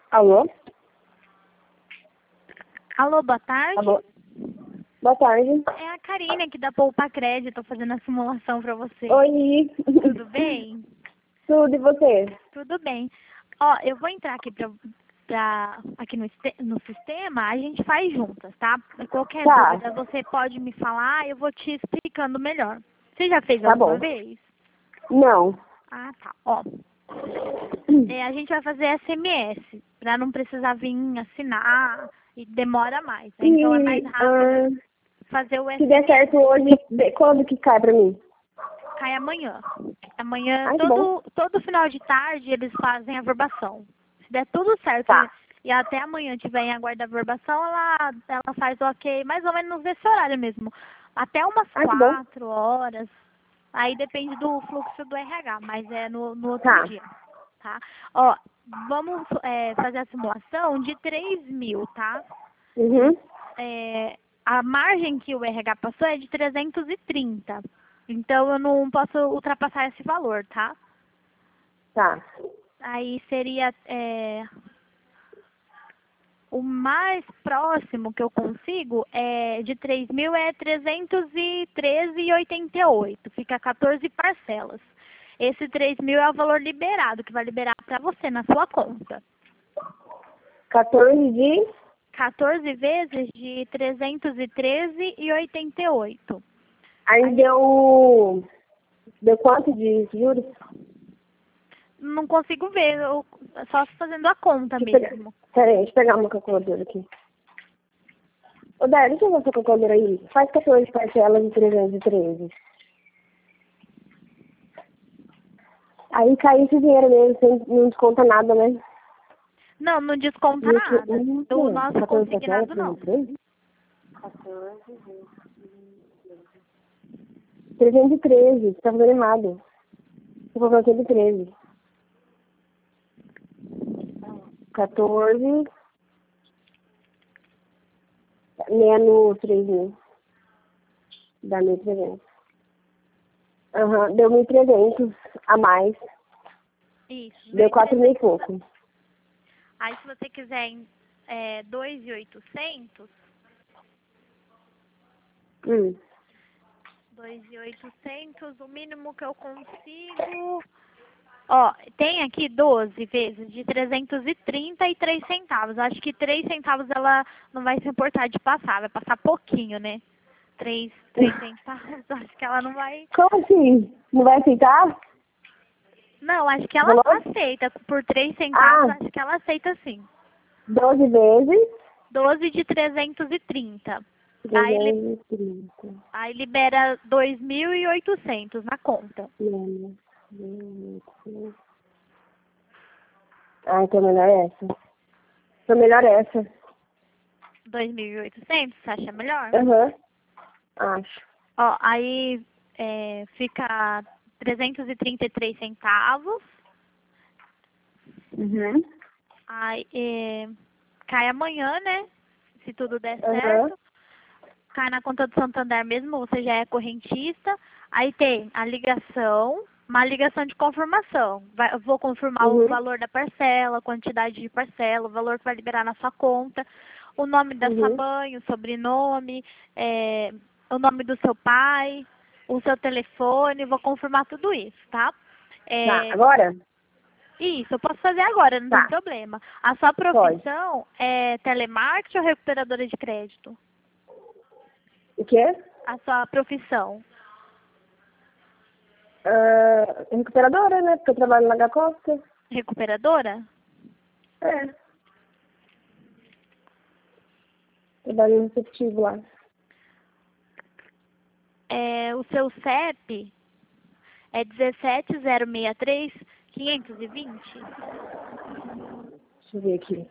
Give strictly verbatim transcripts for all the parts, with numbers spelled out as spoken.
Alô? Alô, boa tarde. Alô? Boa tarde. É a Karine aqui da Poupa Crédito, fazendo a simulação para você. Oi. Tudo bem? Tudo, e você? Tudo bem. Ó, eu vou entrar aqui pra, pra, aqui no, este- no sistema, a gente faz juntas, tá? Qualquer Tá. dúvida você pode me falar, eu vou te explicando melhor. Você já fez Tá alguma bom. vez? Não. Ah, tá. Ó, é, a gente vai fazer S M S, pra não precisar vir assinar e demora mais, né? Então é mais E rápido ah, fazer o se der S M S. certo hoje, de- quando que cai pra mim? Cai amanhã. Amanhã, Ai, que bom. todo, todo final de tarde, eles fazem a verbação. Se der tudo certo Tá. e até amanhã tiver em aguardo da verbação, ela, ela faz o ok, mais ou menos nesse horário mesmo. Até umas Ai, que bom. quatro horas. Aí depende do fluxo do R H, mas é no, no outro Tá. dia, tá? Ó, vamos é, fazer a simulação de três mil, tá? Uhum. É, a margem que o R H passou é de trezentos e trinta. Então eu não posso ultrapassar esse valor, tá? Tá. Aí seria é, o mais próximo que eu consigo é de três mil é trezentos e treze vírgula oitenta e oito. Fica quatorze parcelas. Esse três mil é o valor liberado, que vai liberar para você na sua conta. quatorze de... quatorze vezes de trezentos e treze vírgula oitenta e oito. Aí Aí- deu... Deu quanto de juros? Não consigo ver, eu, só fazendo a conta Deixa eu pegar. mesmo. Pera aí, deixa eu pegar uma calculadora aqui. Ô, Dara, deixa eu ver essa calculadora aí. Faz quatorze parcelas de trezentos e treze. Aí cai esse dinheiro mesmo, sem, não desconta nada, né? Não, não desconta Isso, nada. uhum, O nosso quatorze parcelas, consignado não. trezentos e treze, você tá fazendo errado. Você falou aquele treze. quatorze menos três mil. Dá mil e trezentos. Aham, deu mil e trezentos a mais. Isso. Deu quatro mil e pouco. Aí se você quiser é, dois mil e oitocentos, Hum. dois mil e oitocentos, o mínimo que eu consigo... Ó, tem aqui doze vezes de trezentos e trinta e três centavos. Acho que três centavos ela não vai se importar de passar, vai passar pouquinho, né? três, três centavos, acho que ela não vai... Como assim? Não vai aceitar? Não, acho que ela Valor? aceita. Por três centavos, Ah, acho que ela aceita sim. doze vezes doze de trezentos e trinta. Aí, li- trezentos e trinta. aí libera dois mil e oitocentos na conta. Menos. Ah, então melhor essa. Então melhor essa. dois mil e oitocentos, você acha melhor? Aham. Acho. Ó, aí é, fica trezentos e trinta e três centavos. Uhum. Aí é, cai amanhã, né? Se tudo der Aham. certo. Cai na conta do Santander mesmo, você já é correntista. Aí tem a ligação, uma ligação de confirmação. Vai, eu vou confirmar o Uhum. valor da parcela, a quantidade de parcela, o valor que vai liberar na sua conta, o nome da sua Uhum. mãe, o sobrenome, é, o nome do seu pai, o seu telefone, vou confirmar tudo isso, tá? Tá, É, agora? isso, eu posso fazer agora, não tem Tá, problema. A sua pode. profissão é telemarketing ou recuperadora de crédito? O quê? A sua profissão. Ah, recuperadora, né? Porque eu trabalho na Gacosta. Recuperadora? É. Trabalho no receptivo lá. É, o seu C E P é dezessete zero seis três quinhentos e vinte? Deixa eu ver aqui.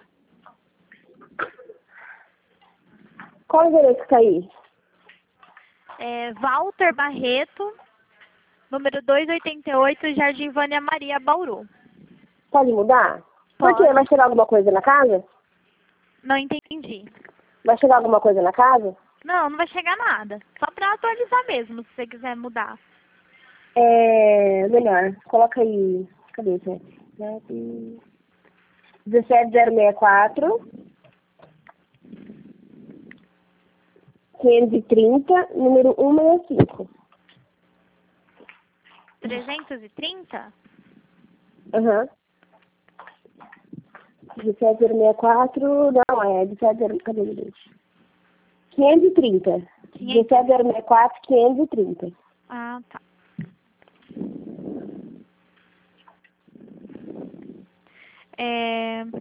Qual o endereço que tá aí? É, Walter Barreto, número duzentos e oitenta e oito, Jardim Vânia Maria, Bauru. Pode mudar? Por quê? Pode. Vai chegar alguma coisa na casa? Não entendi. Vai chegar alguma coisa na casa? Não, não vai chegar nada. Só para atualizar mesmo, se você quiser mudar. É, melhor. Coloca aí. Cadê isso? Sete. dezessete zero seis quatro, quinhentos e trinta, número cento e sessenta e cinco. trezentos e trinta? Aham. dezessete zero seis quatro, não, é dezessete zero, cadê o gente? quinhentos e trinta. dezessete zero seis quatro, quinhentos e trinta. Ah, tá. É...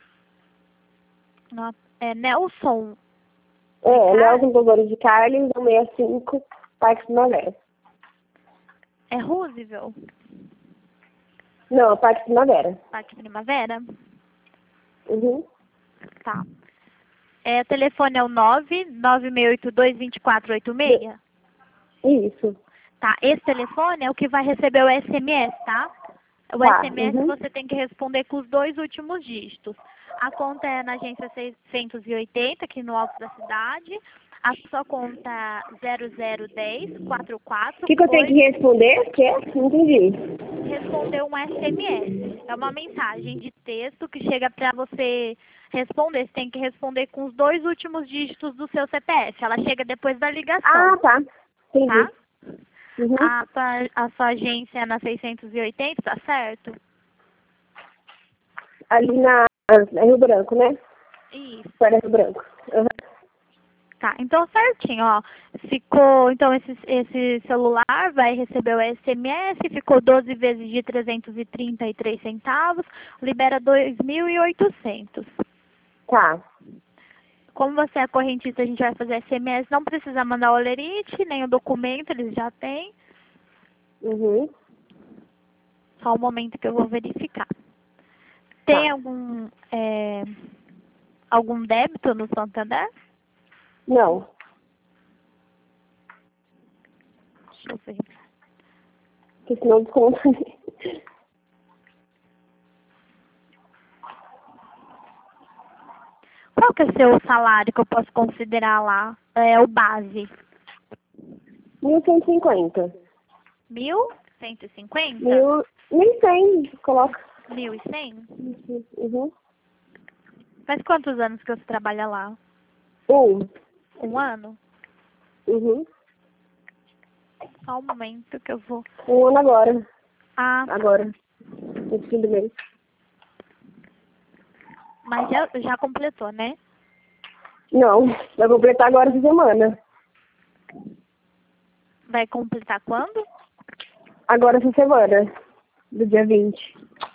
no- é Nelson. É, Ricardo? Nelson Boboro de Carlos, cento e sessenta e cinco, Parque Primavera. É Roosevelt? Não, Parque Primavera. Parque Primavera? Uhum. Tá. É, o telefone é o nove nove seis oito dois, dois quatro oito seis? Isso. Tá, esse telefone é o que vai receber o S M S, tá? O Tá, S M S uhum. você tem que responder com os dois últimos dígitos. A conta é na agência seiscentos e oitenta, aqui no alto da cidade. A sua conta zero zero dez, quatro quatro. O que, que eu tenho que responder? Que? Não entendi. Responder um S M S. É uma mensagem de texto que chega para você responder. Você tem que responder com os dois últimos dígitos do seu C P F. Ela chega depois da ligação, Ah, tá. Entendi. tá? Uhum. A sua, a sua agência é na seiscentos e oitenta, tá certo? Ali na, na Rio Branco, né? Isso. Para Rio Branco. Uhum. Tá, então certinho, ó. Ficou, então esse, esse celular vai receber o S M S, ficou doze vezes de trezentos e trinta e três centavos, libera dois mil e oitocentos. Tá. Como você é correntista, a gente vai fazer S M S, não precisa mandar o olerite, nem o documento, eles já têm. Uhum. Só o momento que eu vou verificar. Tem Tá. algum, é, algum débito no Santander? Não. Deixa eu ver. Porque senão desconta. Qual que é o seu salário que eu posso considerar lá? É o base. mil cento e cinquenta. Mil cento e cinquenta? Mil... Nem cem, coloca. Mil e cem? Uhum. Faz quantos anos que você trabalha lá? Um. Um ano? Uhum. Só um momento que eu vou... Um ano agora. Ah, Agora. No fim do mês. mas já, já completou, né? Não. Vai completar agora essa semana. Vai completar quando? Agora essa semana. Do dia vinte.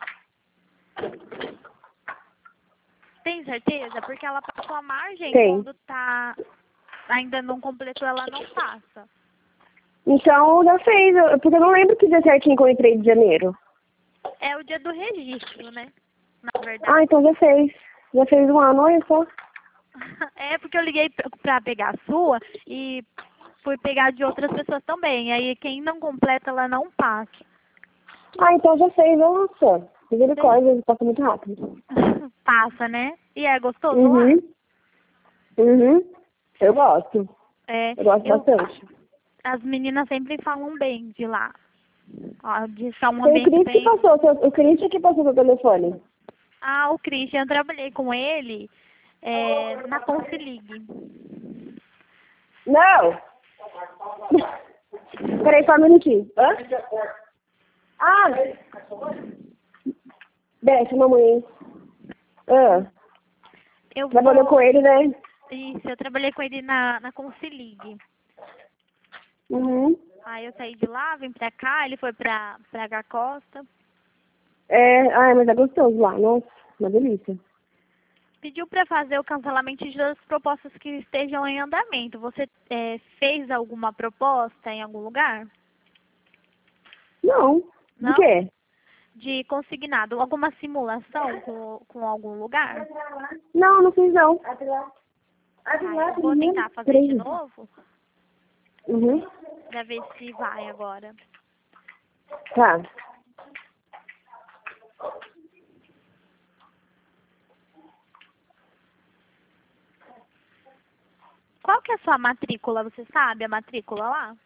Tem certeza? Porque ela passou a margem Tem. quando tá... ainda não completou, ela não passa. Então já fez. eu- Porque eu não lembro que dia certinho que eu entrei de janeiro. É o dia do registro, né? Na Ah, verdade. então já fez. Já fez um ano, olha só. É porque eu liguei pra pra pegar a sua e fui pegar de outras pessoas também. Aí quem não completa, ela não passa. Ah, então já fez. Nossa. Misericórdia, passa muito rápido. Passa, né? E é gostoso lá? Uhum. Uhum. Eu gosto. É, Eu gosto eu, bastante. as meninas sempre falam bem de lá. Ó, de só um Foi o ambiente Cris que bem... passou. seu- O Cris que passou seu telefone. Ah, o Christian, eu trabalhei com ele é, na Consilig. Não! Peraí, só um minutinho. Hã? Ah! Desce, mamãe. Ah, Eu trabalhou vou... com ele, né? Isso, eu trabalhei com ele na, na Consilig. Uhum. Aí eu saí de lá, vim pra cá, ele foi pra, pra H Costa. É, ai, mas é gostoso lá, nossa, uma delícia. Pediu para fazer o cancelamento das propostas que estejam em andamento. Você é, fez alguma proposta em algum lugar? Não, de Não? quê? De consignado? Alguma simulação com, com algum lugar? Não, não fiz não. Ah, eu vou tentar fazer Peraí. de novo Uhum. para ver se vai agora. Tá. Qual que é a sua matrícula? Você sabe a matrícula lá?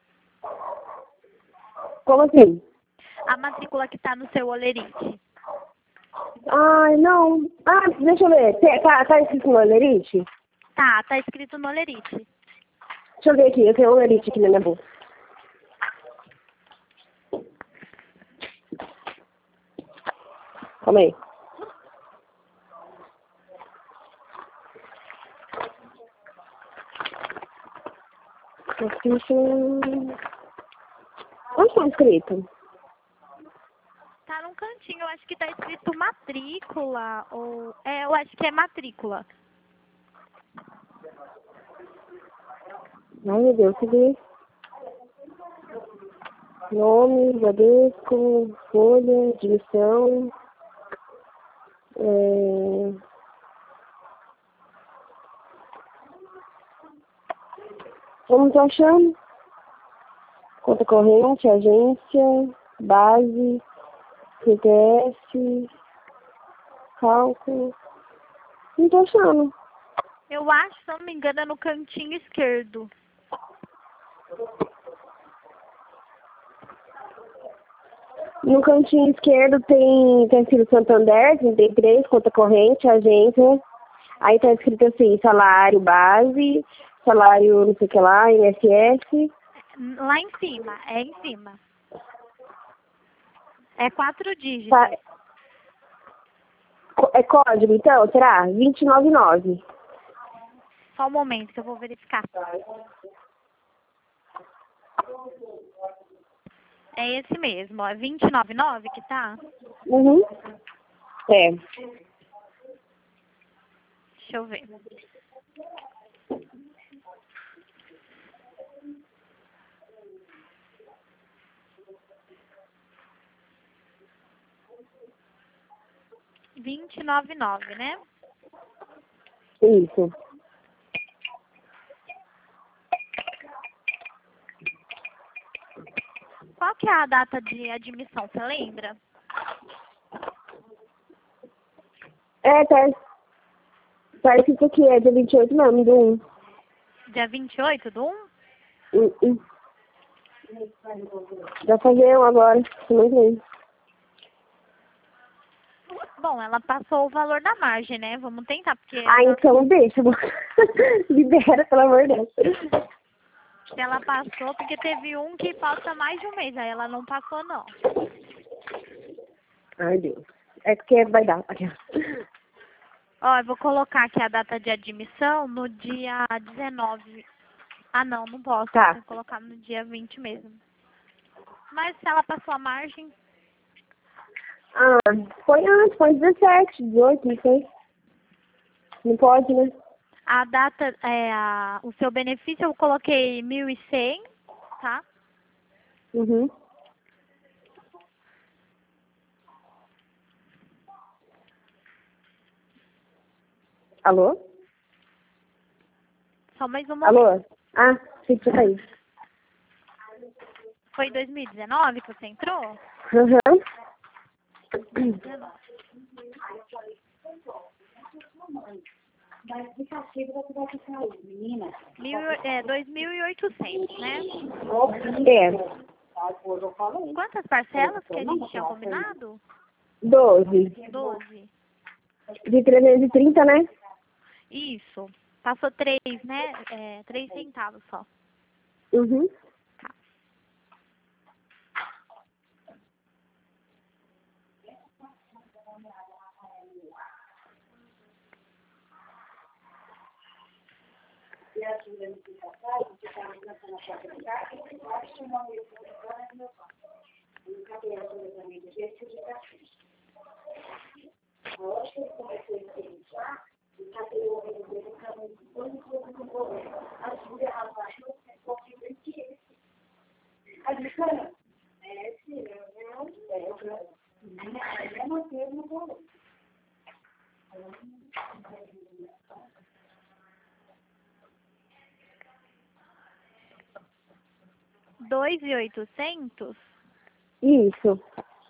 Como assim? A matrícula que está no seu olerite. Ai, não. Ah, deixa eu ver. Tem- Tá, tá escrito no olerite? Tá, tá escrito no olerite. Deixa eu ver aqui. Eu tenho um olerite aqui na minha bolsa. Calma aí. Ficha... Onde tá escrito? Tá num cantinho, eu acho que tá escrito matrícula, ou... É, eu acho que é matrícula. Ai, meu Deus, cadê? Nome, Bradesco, folha, admissão. É... Eu não tô achando. Conta corrente, agência, base, C P F, cálculo. Não tô achando. Eu acho, se não me engano, é no cantinho esquerdo. No cantinho esquerdo tem, tem escrito Santander, trinta e três, conta corrente, agência. Aí tá escrito assim, salário base, salário não sei o que lá, I N S S. Lá em cima, é em cima. É quatro dígitos. Tá. É código, então, será? vinte e nove e nove. Só um momento que eu vou verificar. É esse mesmo, ó. É vinte e nove e nove que tá? Uhum. É. Deixa eu ver. vinte e nove e nove, né? Isso. Qual que é a data de admissão, você lembra? É, tá. Tá escrito aqui, é dia vinte e oito mesmo, do um. Dia vinte e oito do um? Hum, hum. Já fazer um agora, semana que vem. Bom, ela passou o valor da margem, né? Vamos tentar, porque Ah, ela, então deixa. Libera, pelo amor de Deus. se ela passou, porque teve um que falta mais de um mês, aí ela não passou, não. Ai, Deus. É porque vai dar. Aqui. Ó, eu vou colocar aqui a data de admissão no dia dezenove. Ah, não, não posso. Tá. Tem que colocar no dia vinte mesmo. Mas se ela passou a margem, Ah, foi antes, foi dezessete, dezoito, não sei. Não pode, né? a data, é, a, o seu benefício eu coloquei mil e cem, tá? Uhum. Alô? Só mais um momento. Alô? Ah, sei que você tá aí. Foi dois mil e dezenove que você entrou? Aham. Mil, é, dois mil e oitocentos, né? É. Quantas parcelas que a gente tinha combinado? doze. Doze. De trezentos e trinta, né? Isso. Passou três, né? É, três centavos só. Uhum. Tá. Dois e oitocentos? Isso.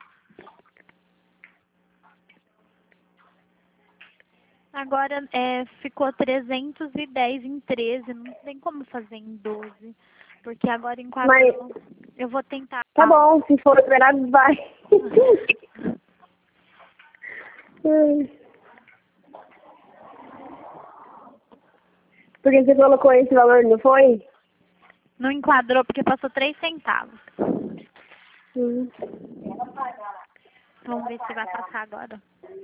Agora é, ficou trezentos e dez em treze, não tem como fazer em doze. Porque agora em quatro Mas eu vou tentar. tá bom, se for esperado, vai. Hum. Porque você colocou esse valor, não foi? Não enquadrou porque passou três centavos. Hum. Vamos ver se vai passar agora.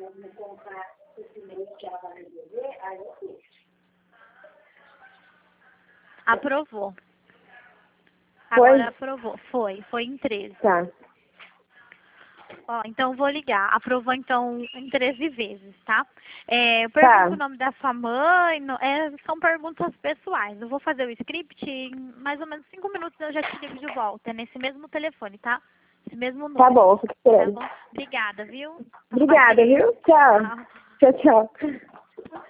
Aprovou. Foi? Agora aprovou. Foi. Foi em treze. Tá. Ó, então eu vou ligar. Aprovou então em treze vezes, tá? É, Tá. pergunta o nome da sua mãe. no- é, são perguntas pessoais. Eu vou fazer o script e em mais ou menos cinco minutos eu já te ligo de volta. É nesse mesmo telefone, tá? Esse mesmo número. Tá bom, fico Tá esperando. bom? Obrigada, viu? Obrigada, viu? Tchau. Tchau. Tchau, tchau.